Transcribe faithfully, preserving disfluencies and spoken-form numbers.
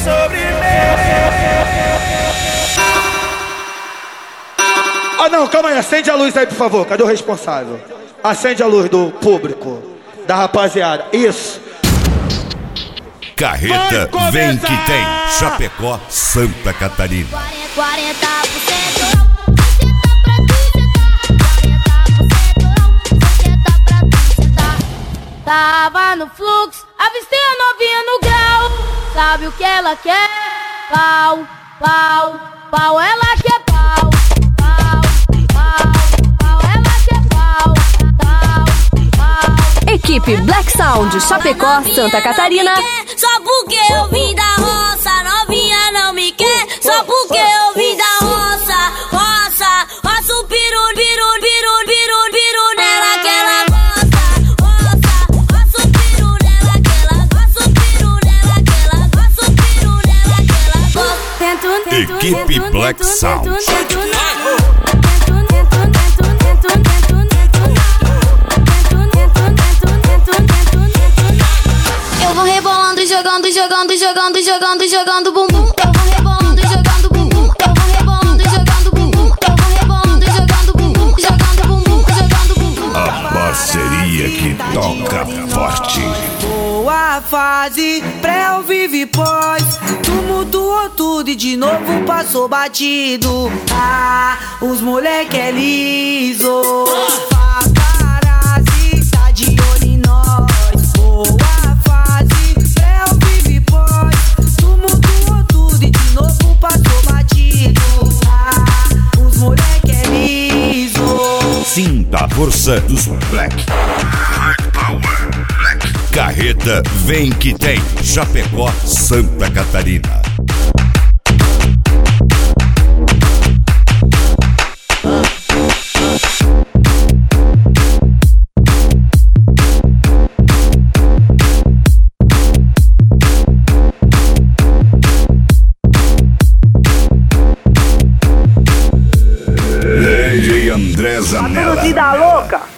sobre mim. Ah não, calma aí, acende a luz aí por favor, cadê o responsável? Acende a luz do público, da rapaziada, isso. Carreta vem que tem, Chapecó, Santa Catarina. quarenta por cento Tava no fluxo, avistei a novinha no grau. Sabe o que ela quer? Pau, pau, pau, ela quer pau. Pau, pau, pau, ela quer pau. Pau, pau. Equipe Black Sound, Chapecó, Santa Catarina. Só porque eu vim da roça, novinha não me quer. Só porque eu vim da roça, roça, roça o piru, piru, piru, piru, piru nela que ela gosta. Equipe Black Sound. Eu vou rebolando, jogando, jogando, jogando, jogando, jogando bumbum. Eu vou rebolando, jogando bumbum. Eu vou rebolando, jogando bumbum. Eu vou rebolando, jogando bumbum, jogando bumbum, jogando bumbum. A parceria que toca forte. Boa fase, pré ou vive pós. Tu mudou tudo e de novo passou batido. Ah, os moleque é liso. Paparazzi tá de olho em nós. Boa fase, pré ou vive pós. Tu mudou tudo e de novo passou batido. Ah, os moleque é liso. Sinta a força dos Black. Hard Power Black. Carreta vem que tem, Chapecó, Santa Catarina. D J André Zanella. Vida louca.